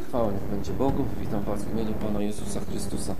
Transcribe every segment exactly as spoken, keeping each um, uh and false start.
Chwała niech będzie Bogu. Witam Was w imieniu Pana Jezusa Chrystusa.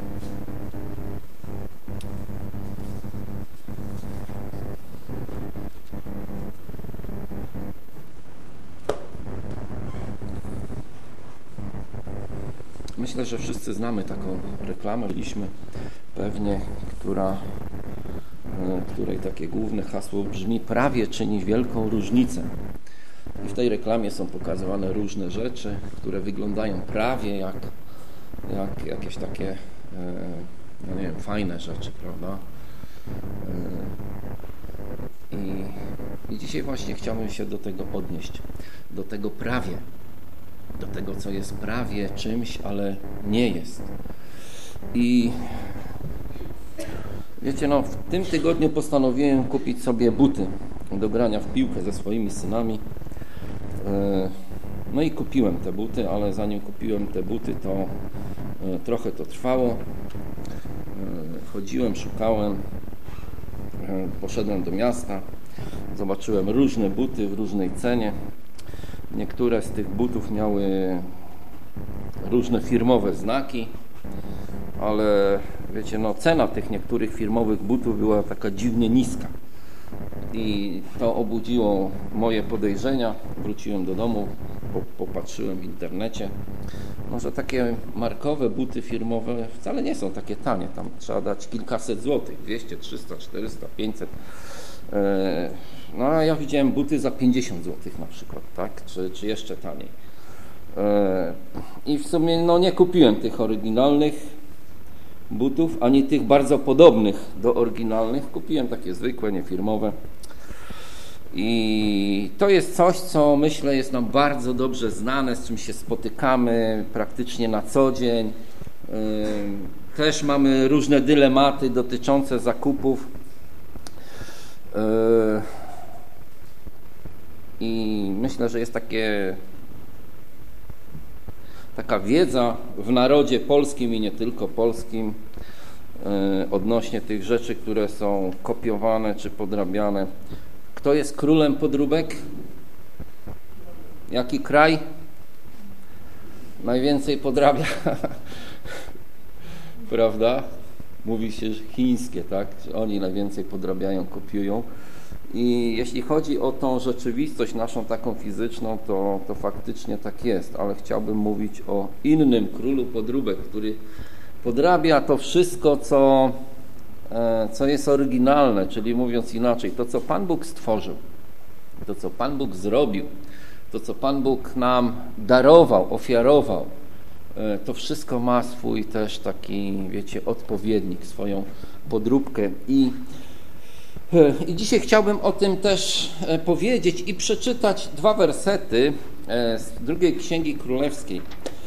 Myślę, że wszyscy znamy taką reklamę, byliśmy pewnie, która, której takie główne hasło brzmi: prawie czyni wielką różnicę. I w tej reklamie są pokazywane różne rzeczy, które wyglądają prawie jak, jak jakieś takie, no nie wiem, fajne rzeczy, prawda? I, I dzisiaj właśnie chciałbym się do tego odnieść, do tego prawie, do tego, co jest prawie czymś, ale nie jest. I wiecie, no w tym tygodniu postanowiłem kupić sobie buty do grania w piłkę ze swoimi synami. No i kupiłem te buty, ale zanim kupiłem te buty, to trochę to trwało. Chodziłem, szukałem, poszedłem do miasta, zobaczyłem różne buty w różnej cenie. Niektóre z tych butów miały różne firmowe znaki, ale wiecie, no cena tych niektórych firmowych butów była taka dziwnie niska. I to obudziło moje podejrzenia. Wróciłem do domu, popatrzyłem w internecie. No, że takie markowe buty firmowe wcale nie są takie tanie. Tam trzeba dać kilkaset złotych, dwieście, trzysta, czterysta, pięćset. No a ja widziałem buty za pięćdziesiąt złotych na przykład, tak? Czy, czy jeszcze taniej. I w sumie no, nie kupiłem tych oryginalnych butów, ani tych bardzo podobnych do oryginalnych. Kupiłem takie zwykłe, niefirmowe. I to jest coś, co myślę jest nam bardzo dobrze znane, z czym się spotykamy praktycznie na co dzień. Też mamy różne dylematy dotyczące zakupów. I myślę, że jest takie taka wiedza w narodzie polskim i nie tylko polskim odnośnie tych rzeczy, które są kopiowane czy podrabiane. Kto jest królem podróbek? Jaki kraj najwięcej podrabia? Prawda? Mówi się, że chińskie, tak? Że oni najwięcej podrabiają, kopiują. I jeśli chodzi o tą rzeczywistość naszą taką fizyczną, to, to faktycznie tak jest, ale chciałbym mówić o innym królu podróbek, który podrabia to wszystko, co, co jest oryginalne, czyli mówiąc inaczej, to, co Pan Bóg stworzył, to, co Pan Bóg zrobił, to, co Pan Bóg nam darował, ofiarował, to wszystko ma swój też taki, wiecie, odpowiednik, swoją podróbkę. I I dzisiaj chciałbym o tym też powiedzieć i przeczytać dwa wersety z drugiej Księgi Królewskiej.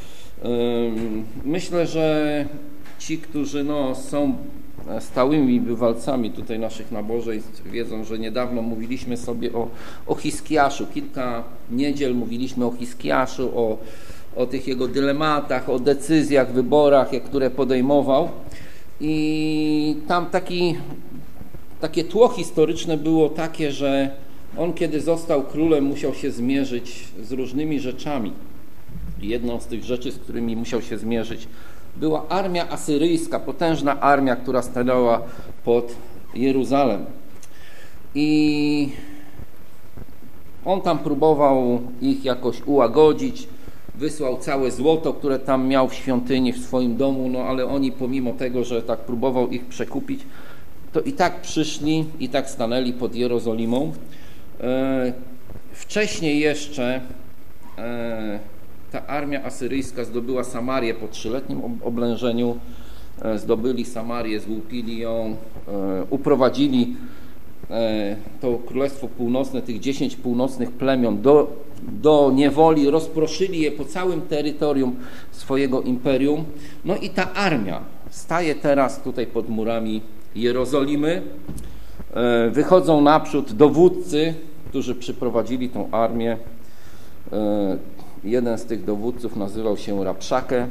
Myślę, że ci, którzy no, są stałymi bywalcami tutaj naszych nabożeństw, wiedzą, że niedawno mówiliśmy sobie o, o Hiskiaszu. Kilka niedziel mówiliśmy o Hiskiaszu, o, o tych jego dylematach, o decyzjach, wyborach, które podejmował. I tam taki... Takie tło historyczne było takie, że on, kiedy został królem, musiał się zmierzyć z różnymi rzeczami. Jedną z tych rzeczy, z którymi musiał się zmierzyć, była armia asyryjska, potężna armia, która stanęła pod Jeruzalem. I on tam próbował ich jakoś ułagodzić, wysłał całe złoto, które tam miał w świątyni, w swoim domu, no ale oni pomimo tego, że tak próbował ich przekupić, to i tak przyszli, i tak stanęli pod Jerozolimą. E, wcześniej jeszcze e, ta armia asyryjska zdobyła Samarię po trzyletnim oblężeniu. E, zdobyli Samarię, złupili ją, e, uprowadzili e, to Królestwo Północne, tych dziesięć północnych plemion do, do niewoli, rozproszyli je po całym terytorium swojego imperium. No i ta armia staje teraz tutaj pod murami Jerozolimy. Wychodzą naprzód dowódcy, którzy przyprowadzili tą armię. Jeden z tych dowódców nazywał się Rabszakę.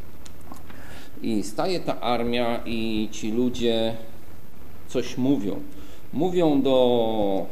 I staje ta armia i ci ludzie coś mówią. Mówią do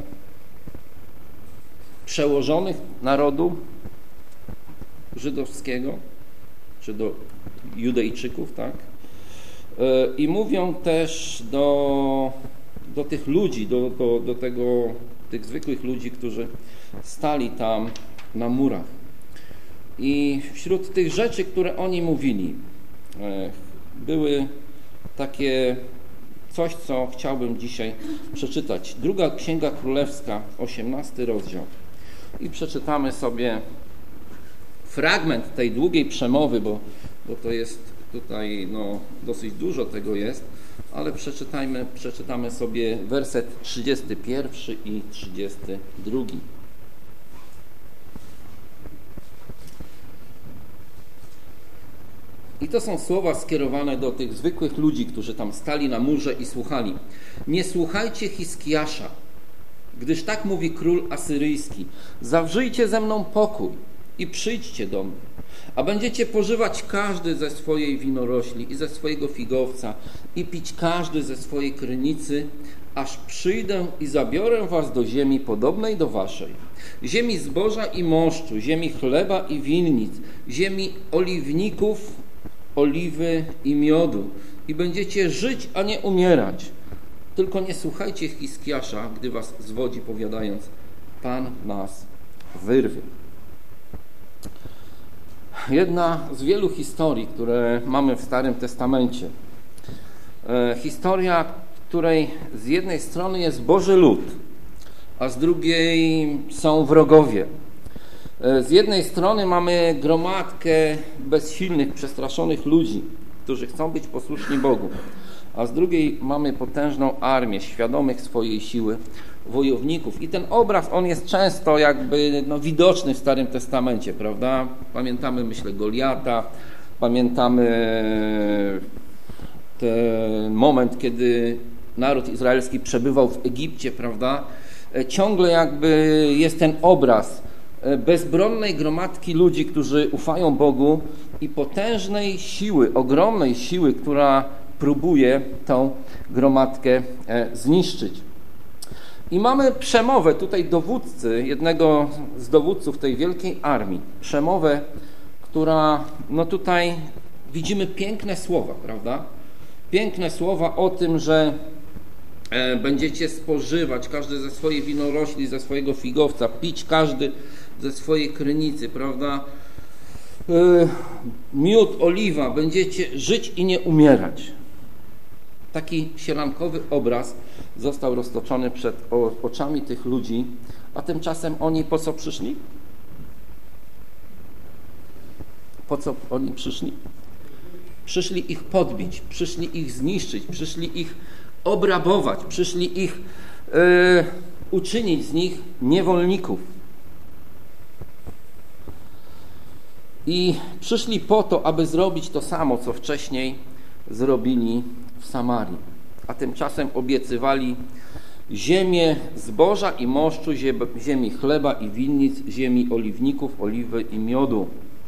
przełożonych narodu żydowskiego, czy do Judejczyków, tak? I mówią też do, do tych ludzi, do, do, do tego, tych zwykłych ludzi, którzy stali tam na murach. I wśród tych rzeczy, które oni mówili, były takie coś, co chciałbym dzisiaj przeczytać. Druga Księga Królewska, osiemnasty rozdział. I przeczytamy sobie fragment tej długiej przemowy, bo, bo to jest tutaj no, dosyć dużo tego jest, ale przeczytajmy, przeczytamy sobie werset trzydziesty pierwszy i trzydziesty drugi. I to są słowa skierowane do tych zwykłych ludzi, którzy tam stali na murze i słuchali. Nie słuchajcie Hiskiasza, gdyż tak mówi król asyryjski. Zawrzyjcie ze mną pokój i przyjdźcie do mnie, a będziecie pożywać każdy ze swojej winorośli i ze swojego figowca i pić każdy ze swojej krynicy, aż przyjdę i zabiorę was do ziemi podobnej do waszej, ziemi zboża i moszczu, ziemi chleba i winnic, ziemi oliwników, oliwy i miodu i będziecie żyć, a nie umierać. Tylko nie słuchajcie Hiskiasza, gdy was zwodzi, powiadając: Pan nas wyrwie. Jedna z wielu historii, które mamy w Starym Testamencie. E, historia, w której z jednej strony jest Boży lud, a z drugiej są wrogowie. E, z jednej strony mamy gromadkę bezsilnych, przestraszonych ludzi, którzy chcą być posłuszni Bogu, a z drugiej mamy potężną armię świadomych swojej siły wojowników. I ten obraz, on jest często jakby no, widoczny w Starym Testamencie, prawda? Pamiętamy, myślę, Goliata, pamiętamy ten moment, kiedy naród izraelski przebywał w Egipcie, prawda? Ciągle jakby jest ten obraz bezbronnej gromadki ludzi, którzy ufają Bogu i potężnej siły, ogromnej siły, która próbuje tą gromadkę zniszczyć. I mamy przemowę tutaj dowódcy, jednego z dowódców tej wielkiej armii. Przemowę, która, no tutaj widzimy piękne słowa, prawda? Piękne słowa o tym, że e, będziecie spożywać każdy ze swojej winorośli, ze swojego figowca, pić każdy ze swojej krynicy, prawda? E, miód, oliwa, będziecie żyć i nie umierać. Taki sielankowy obraz został roztoczony przed oczami tych ludzi, a tymczasem oni po co przyszli? Po co oni przyszli? Przyszli ich podbić, przyszli ich zniszczyć, przyszli ich obrabować, przyszli ich yy, uczynić z nich niewolników. I przyszli po to, aby zrobić to samo, co wcześniej zrobili w Samarii, a tymczasem obiecywali ziemię zboża i moszczu, ziemi chleba i winnic, ziemi oliwników, oliwy i miodu.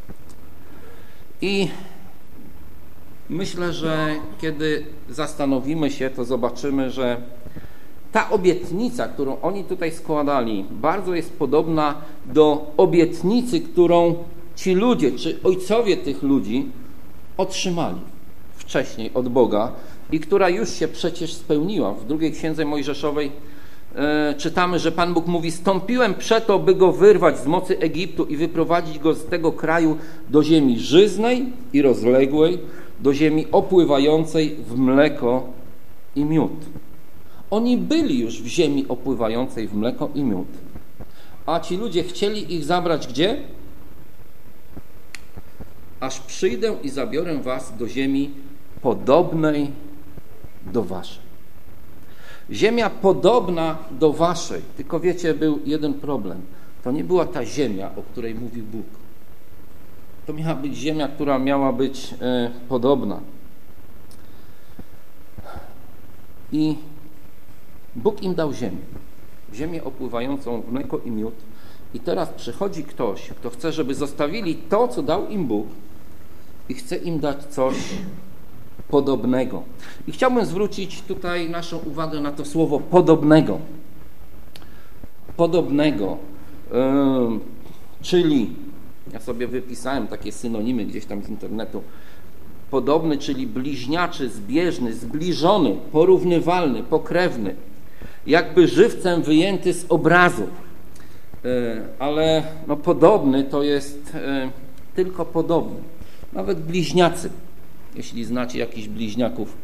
I myślę, że kiedy zastanowimy się, to zobaczymy, że ta obietnica, którą oni tutaj składali, bardzo jest podobna do obietnicy, którą ci ludzie, czy ojcowie tych ludzi otrzymali wcześniej od Boga i która już się przecież spełniła. W drugiej Księdze Mojżeszowej e, czytamy, że Pan Bóg mówi: stąpiłem przeto, by go wyrwać z mocy Egiptu i wyprowadzić go z tego kraju do ziemi żyznej i rozległej, do ziemi opływającej w mleko i miód. Oni byli już w ziemi opływającej w mleko i miód. A ci ludzie chcieli ich zabrać gdzie? Aż przyjdę i zabiorę was do ziemi podobnej do waszej. Ziemia podobna do waszej. Tylko wiecie, był jeden problem. To nie była ta ziemia, o której mówi Bóg. To miała być ziemia, która miała być e, podobna. I Bóg im dał ziemię. Ziemię opływającą w mleko i miód. I teraz przychodzi ktoś, kto chce, żeby zostawili to, co dał im Bóg, i chce im dać coś podobnego. I chciałbym zwrócić tutaj naszą uwagę na to słowo podobnego. Podobnego, yy, czyli Ja sobie wypisałem takie synonimy gdzieś tam z internetu. Podobny, czyli bliźniaczy, zbieżny, zbliżony, porównywalny, pokrewny. Jakby żywcem wyjęty z obrazu. Ale no, podobny to jest tylko podobny. Nawet bliźniacy. Jeśli znacie jakichś bliźniaków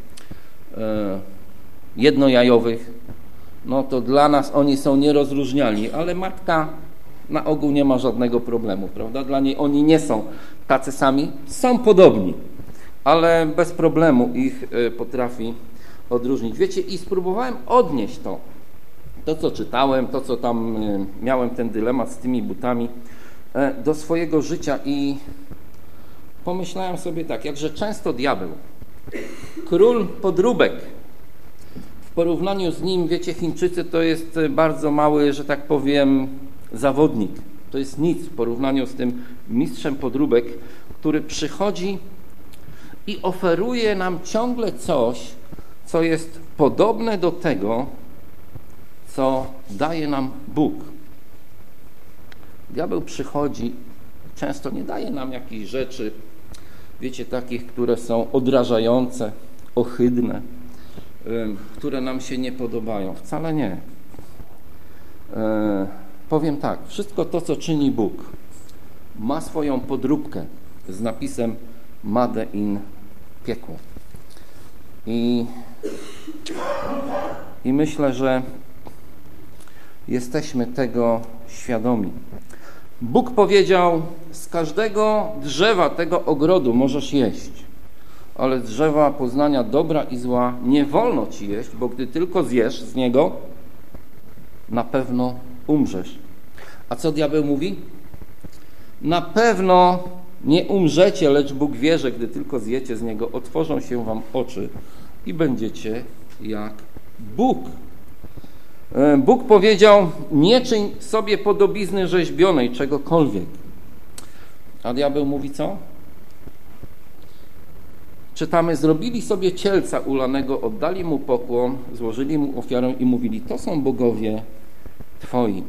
jednojajowych, no to dla nas oni są nierozróżnialni, ale matka na ogół nie ma żadnego problemu, prawda? Dla niej oni nie są tacy sami, są podobni, ale bez problemu ich potrafi odróżnić. Wiecie, i spróbowałem odnieść to, to co czytałem, to co tam miałem ten dylemat z tymi butami do swojego życia i pomyślałem sobie tak, jakże często diabeł, król podróbek, w porównaniu z nim, wiecie, Chińczycy to jest bardzo mały, że tak powiem, zawodnik. To jest nic w porównaniu z tym mistrzem podróbek, który przychodzi i oferuje nam ciągle coś, co jest podobne do tego, co daje nam Bóg. Diabeł przychodzi, często nie daje nam jakichś rzeczy, wiecie, takich, które są odrażające, ohydne, które nam się nie podobają. Wcale nie. E, powiem tak, wszystko to, co czyni Bóg, ma swoją podróbkę z napisem Made in piekło. I, I myślę, że jesteśmy tego świadomi. Bóg powiedział, z każdego drzewa tego ogrodu możesz jeść, ale z drzewa poznania dobra i zła nie wolno ci jeść, bo gdy tylko zjesz z niego, na pewno umrzesz. A co diabeł mówi? Na pewno nie umrzecie, lecz Bóg wie, że gdy tylko zjecie z niego, otworzą się wam oczy i będziecie jak Bóg. Bóg powiedział, nie czyń sobie podobizny rzeźbionej, czegokolwiek. A diabeł mówi co? Czytamy, zrobili sobie cielca ulanego, oddali mu pokłon, złożyli mu ofiarę i mówili, to są bogowie twoi.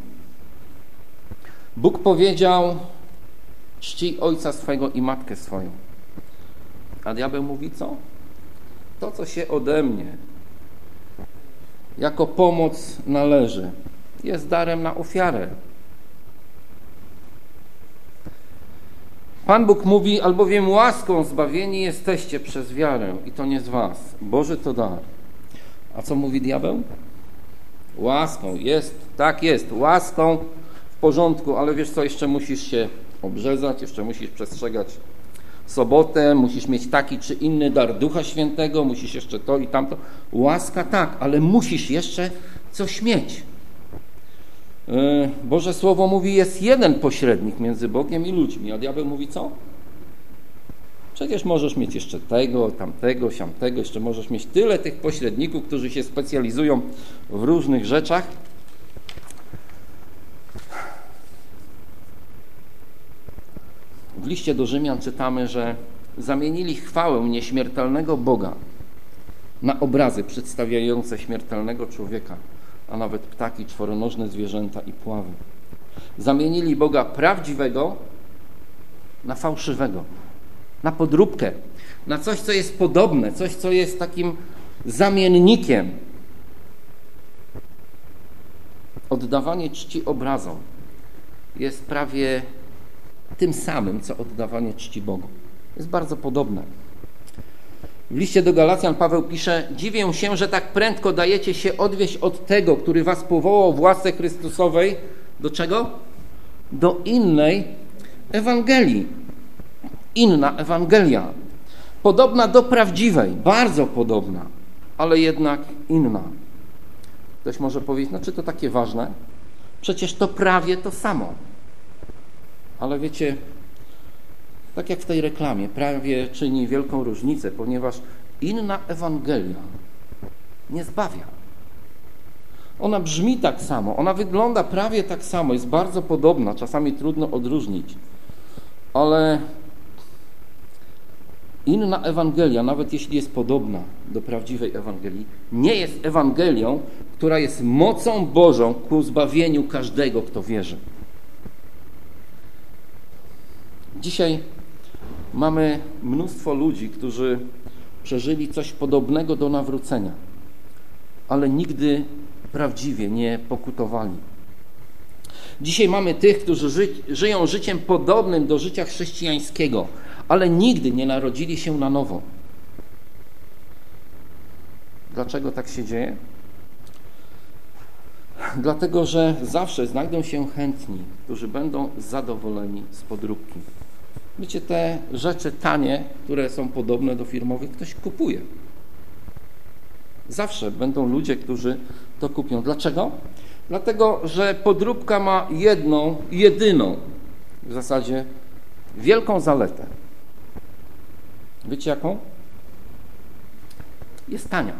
Bóg powiedział, czcij ojca swego i matkę swoją. A diabeł mówi co? To, co się ode mnie jako pomoc należy, jest darem na ofiarę. Pan Bóg mówi, albowiem łaską zbawieni jesteście przez wiarę i to nie z was. Boży to dar. A co mówi diabeł? Łaską jest, tak jest, łaską w porządku, ale wiesz co, jeszcze musisz się obrzezać, jeszcze musisz przestrzegać sobotę, musisz mieć taki czy inny dar Ducha Świętego, musisz jeszcze to i tamto. Łaska tak, ale musisz jeszcze coś mieć. Boże Słowo mówi, jest jeden pośrednik między Bogiem i ludźmi, a diabeł mówi co? Przecież możesz mieć jeszcze tego, tamtego, siamtego, jeszcze możesz mieć tyle tych pośredników, którzy się specjalizują w różnych rzeczach. W liście do Rzymian czytamy, że zamienili chwałę nieśmiertelnego Boga na obrazy przedstawiające śmiertelnego człowieka, a nawet ptaki, czworonożne zwierzęta i pławy. Zamienili Boga prawdziwego na fałszywego, na podróbkę, na coś, co jest podobne, coś, co jest takim zamiennikiem. Oddawanie czci obrazom jest prawie tym samym, co oddawanie czci Bogu. Jest bardzo podobne. W liście do Galacjan Paweł pisze, dziwię się, że tak prędko dajecie się odwieść od tego, który was powołał w łasce Chrystusowej. Do czego? Do innej Ewangelii. Inna Ewangelia. Podobna do prawdziwej, bardzo podobna, ale jednak inna. Ktoś może powiedzieć, no czy to takie ważne? Przecież to prawie to samo. Ale wiecie, tak jak w tej reklamie, prawie czyni wielką różnicę, ponieważ inna Ewangelia nie zbawia. Ona brzmi tak samo, ona wygląda prawie tak samo, jest bardzo podobna, czasami trudno odróżnić, ale inna Ewangelia, nawet jeśli jest podobna do prawdziwej Ewangelii, nie jest Ewangelią, która jest mocą Bożą ku zbawieniu każdego, kto wierzy. Dzisiaj mamy mnóstwo ludzi, którzy przeżyli coś podobnego do nawrócenia, ale nigdy prawdziwie nie pokutowali. Dzisiaj mamy tych, którzy ży, żyją życiem podobnym do życia chrześcijańskiego, ale nigdy nie narodzili się na nowo. Dlaczego tak się dzieje? Dlatego, że zawsze znajdą się chętni, którzy będą zadowoleni z podróbki. Wiecie, te rzeczy tanie, które są podobne do firmowych, ktoś kupuje. Zawsze będą ludzie, którzy to kupią. Dlaczego? Dlatego, że podróbka ma jedną, jedyną w zasadzie wielką zaletę. Wiecie jaką? Jest tania.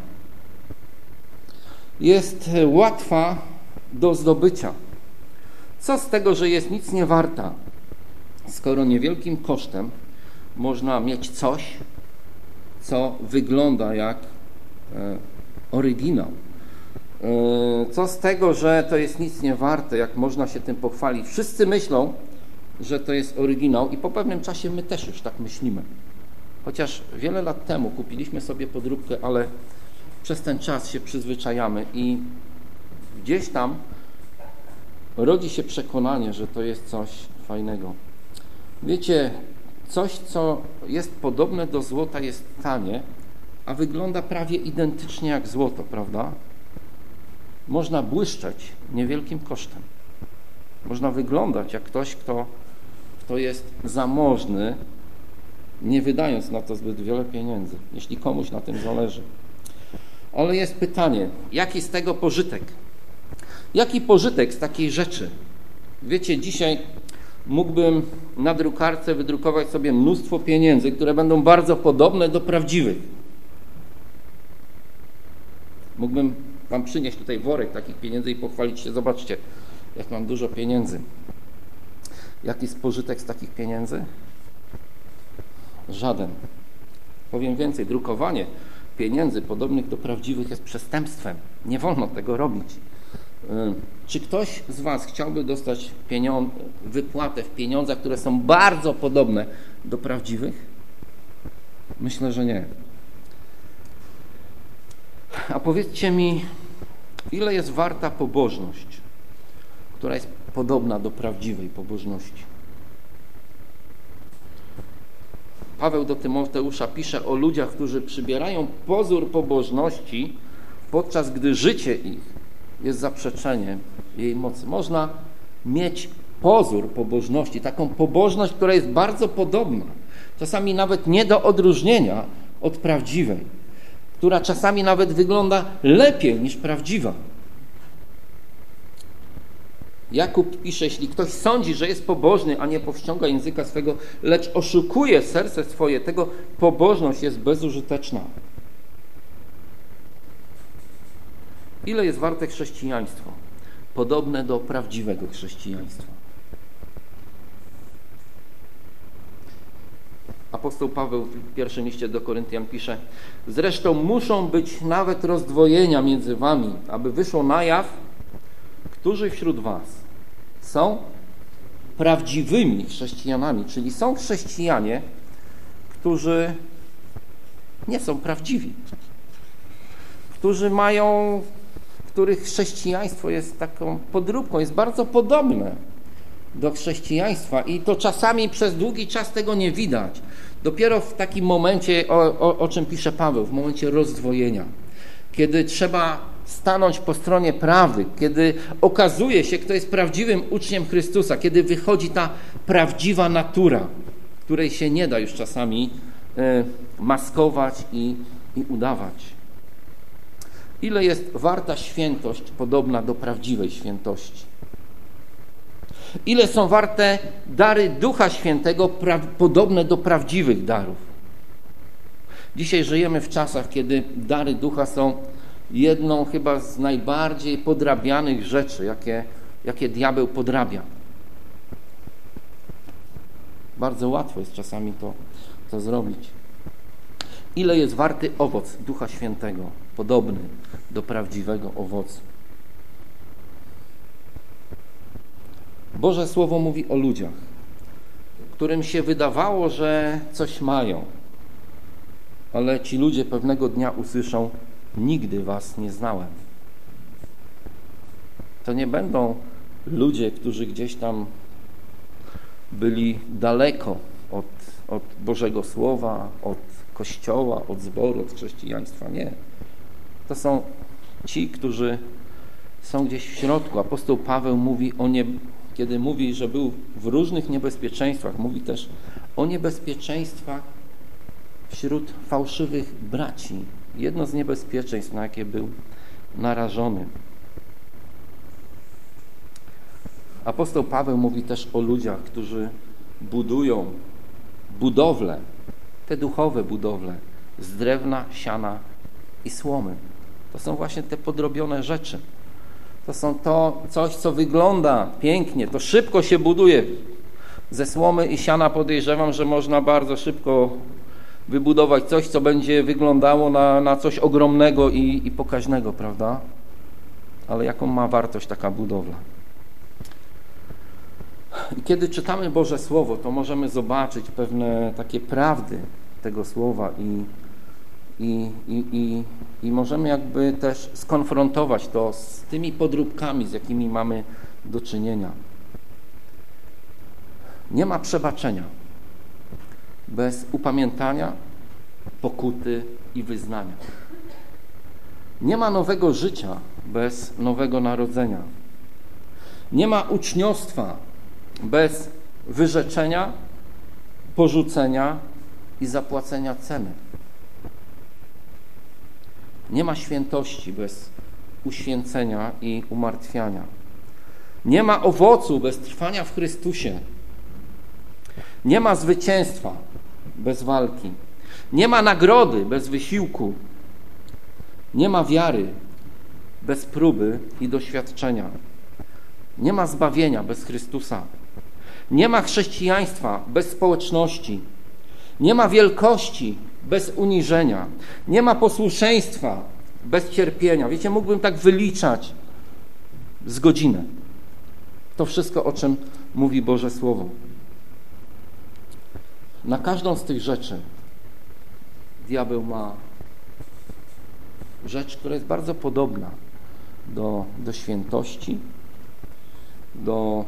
Jest łatwa do zdobycia. Co z tego, że jest nic nie warta, skoro niewielkim kosztem można mieć coś, co wygląda jak e, oryginał. E, co z tego, że to jest nic nie warte, jak można się tym pochwalić. Wszyscy myślą, że to jest oryginał i po pewnym czasie my też już tak myślimy. Chociaż wiele lat temu kupiliśmy sobie podróbkę, ale przez ten czas się przyzwyczajamy i gdzieś tam rodzi się przekonanie, że to jest coś fajnego. Wiecie, coś, co jest podobne do złota, jest tanie, a wygląda prawie identycznie jak złoto, prawda? Można błyszczeć niewielkim kosztem. Można wyglądać jak ktoś, kto, kto jest zamożny, nie wydając na to zbyt wiele pieniędzy, jeśli komuś na tym zależy. Ale jest pytanie, jaki z tego pożytek? Jaki pożytek z takiej rzeczy? Wiecie, dzisiaj mógłbym na drukarce wydrukować sobie mnóstwo pieniędzy, które będą bardzo podobne do prawdziwych. Mógłbym wam przynieść tutaj worek takich pieniędzy i pochwalić się, zobaczcie, jak mam dużo pieniędzy. Jaki jest pożytek z takich pieniędzy? Żaden. Powiem więcej, drukowanie pieniędzy podobnych do prawdziwych jest przestępstwem. Nie wolno tego robić. Czy ktoś z was chciałby dostać pieniądze, wypłatę w pieniądzach, które są bardzo podobne do prawdziwych? Myślę, że nie. A powiedzcie mi, ile jest warta pobożność, która jest podobna do prawdziwej pobożności? Paweł do Tymoteusza pisze o ludziach, którzy przybierają pozór pobożności, podczas gdy życie ich jest zaprzeczeniem jej mocy. Można mieć pozór pobożności, taką pobożność, która jest bardzo podobna, czasami nawet nie do odróżnienia od prawdziwej, która czasami nawet wygląda lepiej niż prawdziwa. Jakub pisze, jeśli ktoś sądzi, że jest pobożny, a nie powściąga języka swego, lecz oszukuje serce swoje, tego pobożność jest bezużyteczna. Ile jest warte chrześcijaństwo? Podobne do prawdziwego chrześcijaństwa. Apostoł Paweł w pierwszym liście do Koryntian pisze: zresztą muszą być nawet rozdwojenia między wami, aby wyszło na jaw, którzy wśród was są prawdziwymi chrześcijanami, czyli są chrześcijanie, którzy nie są prawdziwi, którzy mają, których chrześcijaństwo jest taką podróbką, jest bardzo podobne do chrześcijaństwa i to czasami przez długi czas tego nie widać. Dopiero w takim momencie, o, o, o czym pisze Paweł, w momencie rozdwojenia, kiedy trzeba stanąć po stronie prawdy, kiedy okazuje się, kto jest prawdziwym uczniem Chrystusa, kiedy wychodzi ta prawdziwa natura, której się nie da już czasami y, maskować i, i udawać. Ile jest warta świętość podobna do prawdziwej świętości? Ile są warte dary Ducha Świętego pra- podobne do prawdziwych darów? Dzisiaj żyjemy w czasach, kiedy dary Ducha są jedną chyba z najbardziej podrabianych rzeczy, jakie, jakie diabeł podrabia. Bardzo łatwo jest czasami to, to zrobić. Ile jest warty owoc Ducha Świętego, podobny do prawdziwego owocu? Boże Słowo mówi o ludziach, którym się wydawało, że coś mają, ale ci ludzie pewnego dnia usłyszą: nigdy was nie znałem. To nie będą ludzie, którzy gdzieś tam byli daleko od, od Bożego Słowa, od Kościoła, od zboru, od chrześcijaństwa. Nie. To są ci, którzy są gdzieś w środku. Apostoł Paweł mówi o nie, kiedy mówi, że był w różnych niebezpieczeństwach, mówi też o niebezpieczeństwach wśród fałszywych braci. Jedno z niebezpieczeństw, na jakie był narażony. Apostoł Paweł mówi też o ludziach, którzy budują budowle, te duchowe budowle z drewna, siana i słomy. To są właśnie te podrobione rzeczy. To są to coś, co wygląda pięknie, to szybko się buduje. Ze słomy i siana podejrzewam, że można bardzo szybko wybudować coś, co będzie wyglądało na, na coś ogromnego i, i pokaźnego, prawda? Ale jaką ma wartość taka budowla? I kiedy czytamy Boże Słowo, to możemy zobaczyć pewne takie prawdy tego Słowa i, i, i, i, i możemy jakby też skonfrontować to z tymi podróbkami, z jakimi mamy do czynienia. Nie ma przebaczenia bez upamiętania, pokuty i wyznania. Nie ma nowego życia bez nowego narodzenia. Nie ma uczniostwa bez wyrzeczenia, porzucenia i zapłacenia ceny. Nie ma świętości bez uświęcenia i umartwiania. Nie ma owocu bez trwania w Chrystusie. Nie ma zwycięstwa bez walki. Nie ma nagrody bez wysiłku. Nie ma wiary bez próby i doświadczenia. Nie ma zbawienia bez Chrystusa. Nie ma chrześcijaństwa bez społeczności. Nie ma wielkości bez uniżenia. Nie ma posłuszeństwa bez cierpienia. Wiecie, mógłbym tak wyliczać z godzinę. To wszystko, o czym mówi Boże Słowo. Na każdą z tych rzeczy diabeł ma rzecz, która jest bardzo podobna do, do świętości, do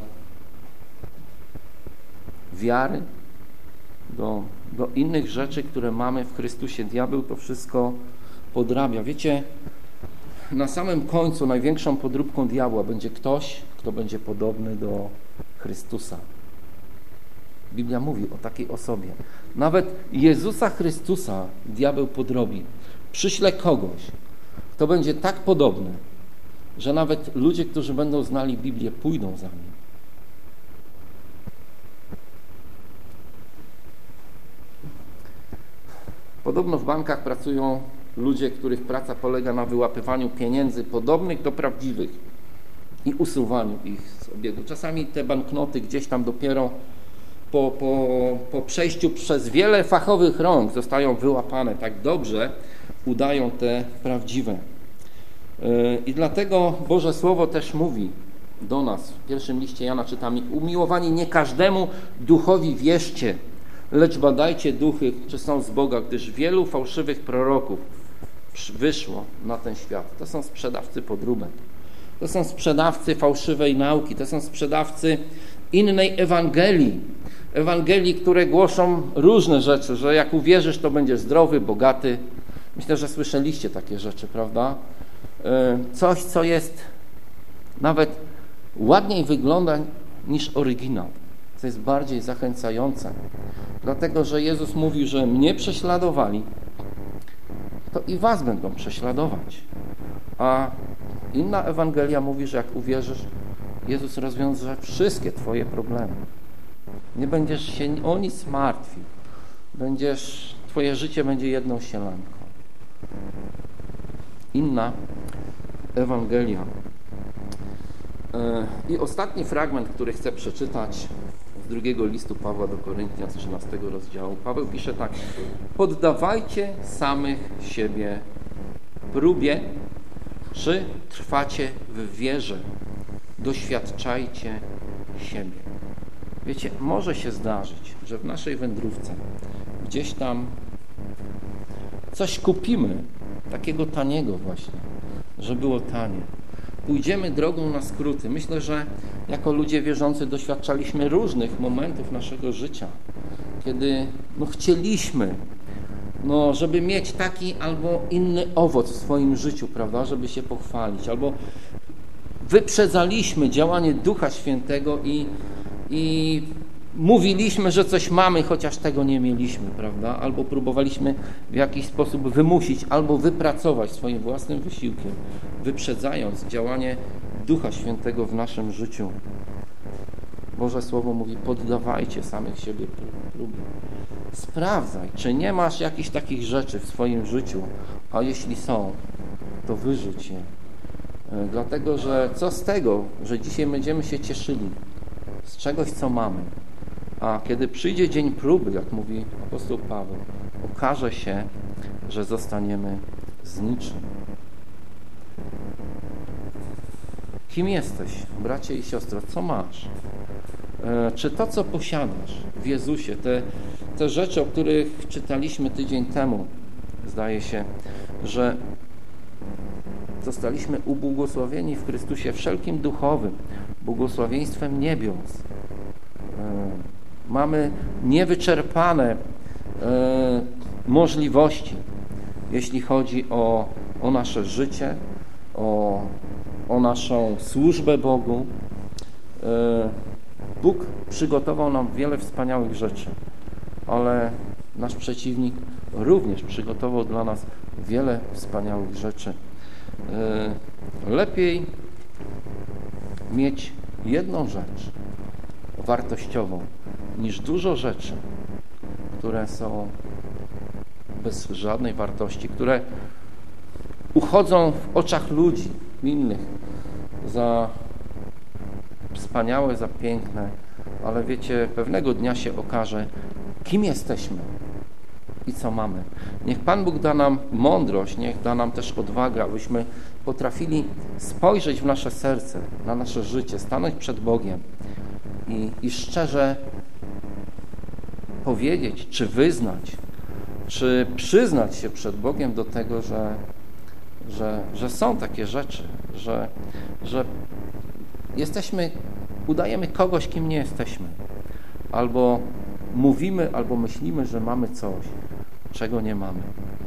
wiary, do, do innych rzeczy, które mamy w Chrystusie. Diabeł to wszystko podrabia. Wiecie, na samym końcu największą podróbką diabła będzie ktoś, kto będzie podobny do Chrystusa. Biblia mówi o takiej osobie. Nawet Jezusa Chrystusa diabeł podrobi. Przyśle kogoś, kto będzie tak podobny, że nawet ludzie, którzy będą znali Biblię, pójdą za nim. Podobno w bankach pracują ludzie, których praca polega na wyłapywaniu pieniędzy podobnych do prawdziwych i usuwaniu ich z obiegu. Czasami te banknoty gdzieś tam dopiero po, po, po przejściu przez wiele fachowych rąk zostają wyłapane. Tak dobrze udają te prawdziwe. I dlatego Boże Słowo też mówi do nas. W pierwszym liście Jana czytamy: umiłowani, nie każdemu duchowi wierzcie, lecz badajcie duchy, czy są z Boga, gdyż wielu fałszywych proroków wyszło na ten świat. To są sprzedawcy podróbek. To są sprzedawcy fałszywej nauki. To są sprzedawcy innej Ewangelii. Ewangelii, które głoszą różne rzeczy, że jak uwierzysz, to będziesz zdrowy, bogaty. Myślę, że słyszeliście takie rzeczy, prawda? Coś, co jest nawet ładniej wygląda niż oryginał. Co jest bardziej zachęcające. Dlatego, że Jezus mówił, że mnie prześladowali, to i was będą prześladować. A inna Ewangelia mówi, że jak uwierzysz, Jezus rozwiąże wszystkie twoje problemy. Nie będziesz się o nic martwił. Będziesz, twoje życie będzie jedną sielanką. Inna Ewangelia. I ostatni fragment, który chcę przeczytać z drugiego listu Pawła do Koryntian z trzynastego rozdziału. Paweł pisze tak: poddawajcie samych siebie próbie, czy trwacie w wierze. Doświadczajcie siebie. Wiecie, może się zdarzyć, że w naszej wędrówce gdzieś tam coś kupimy, takiego taniego właśnie, że było tanie. Pójdziemy drogą na skróty. Myślę, że jako ludzie wierzący doświadczaliśmy różnych momentów naszego życia, kiedy no, chcieliśmy, no, żeby mieć taki albo inny owoc w swoim życiu, prawda, żeby się pochwalić, albo wyprzedzaliśmy działanie Ducha Świętego i, i mówiliśmy, że coś mamy, chociaż tego nie mieliśmy, prawda, albo próbowaliśmy w jakiś sposób wymusić, albo wypracować swoim własnym wysiłkiem, wyprzedzając działanie Ducha Świętego w naszym życiu. Boże Słowo mówi, poddawajcie samych siebie próbie. Sprawdzaj, czy nie masz jakichś takich rzeczy w swoim życiu, a jeśli są, to wyrzuć je. Dlatego, że co z tego, że dzisiaj będziemy się cieszyli z czegoś, co mamy, a kiedy przyjdzie dzień próby, jak mówi apostoł Paweł, okaże się, że zostaniemy z niczym. Kim jesteś, bracie i siostro? Co masz? E, czy to, co posiadasz w Jezusie, te, te rzeczy, o których czytaliśmy tydzień temu, zdaje się, że zostaliśmy ubłogosławieni w Chrystusie wszelkim duchowym, błogosławieństwem niebios. E, mamy niewyczerpane e, możliwości, jeśli chodzi o, o nasze życie, o, o naszą służbę Bogu. E, Bóg przygotował nam wiele wspaniałych rzeczy, ale nasz przeciwnik również przygotował dla nas wiele wspaniałych rzeczy. Lepiej mieć jedną rzecz wartościową niż dużo rzeczy, które są bez żadnej wartości, które uchodzą w oczach ludzi innych za wspaniałe, za piękne, ale wiecie, pewnego dnia się okaże, kim jesteśmy i co mamy. Niech Pan Bóg da nam mądrość, niech da nam też odwagę, abyśmy potrafili spojrzeć w nasze serce, na nasze życie, stanąć przed Bogiem i, i szczerze powiedzieć, czy wyznać, czy przyznać się przed Bogiem do tego, że, że, że są takie rzeczy, że, że jesteśmy, udajemy kogoś, kim nie jesteśmy. Albo mówimy, albo myślimy, że mamy coś, czego nie mamy.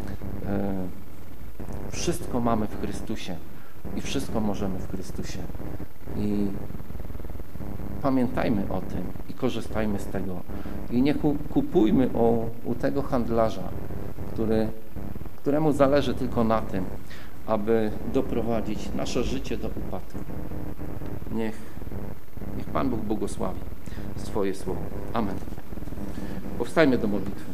Wszystko mamy w Chrystusie i wszystko możemy w Chrystusie. I pamiętajmy o tym i korzystajmy z tego. I nie kupujmy o, u tego handlarza, który, któremu zależy tylko na tym, aby doprowadzić nasze życie do upadku. Niech, niech Pan Bóg błogosławi swoje słowo. Amen. Powstajmy do modlitwy.